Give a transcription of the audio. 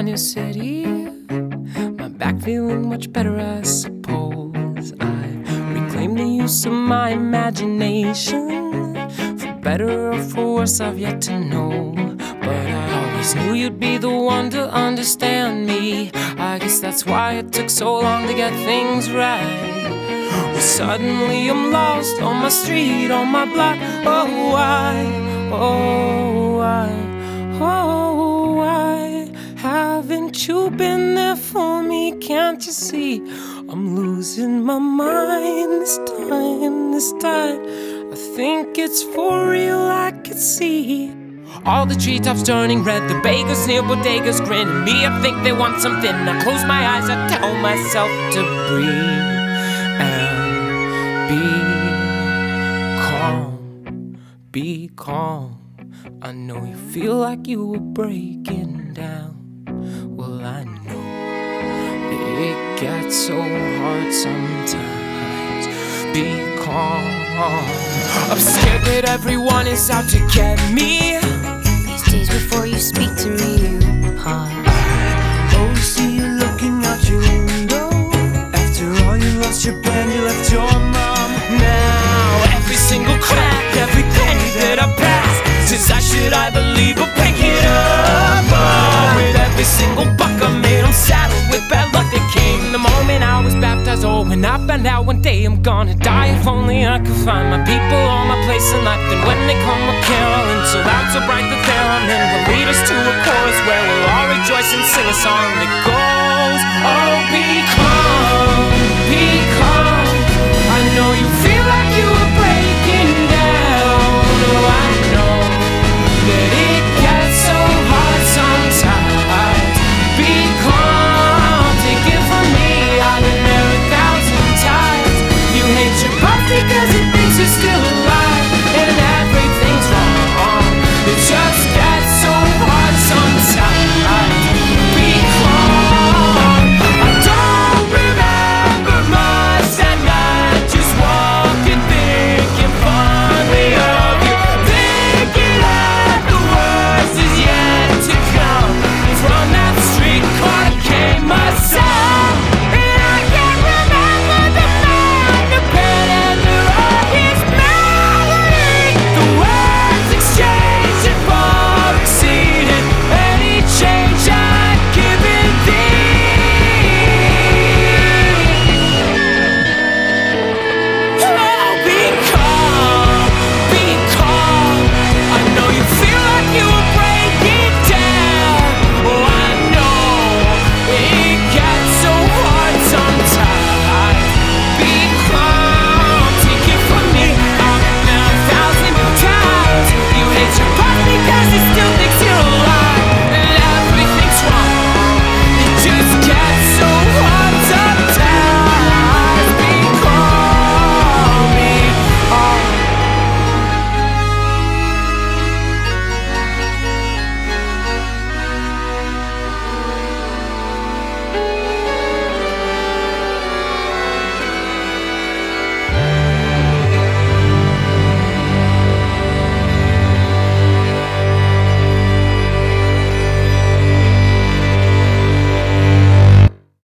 new city. My back feeling much better, I suppose. I reclaim the use of my imagination. For better or for worse, I've yet to know. But I always knew you'd be the one to understand me. I guess that's why it took so long to get things right. Well, suddenly I'm lost on my street, on my block. Oh, why? Oh, why? Oh, why haven't you been there for me? Can't you see I'm losing my mind this time? I think it's for real, I could see all the treetops turning red, the bakers near bodegas grinning me. I think they want something. I close my eyes, I tell myself to breathe and be calm. I know you feel like you were breaking down. Well, I know it gets so hard sometimes. Be calm. I'm scared that everyone is out to get me. These days before you speak to me, you pause. Oh, see you looking out your window. After all, you lost your pen, you left your mom. Now every single crack, every penny that I pass says I should either leave or pick it up. With every single buck I made, I'm saddled with bad luck that came the moment I was baptized. Oh, when I found out one day I'm gonna die, if only I could find my people, all my place in life. Then when they come a caroling, so loud, so bright that they're on, then will lead us to a chorus where we'll all rejoice and sing a song that goes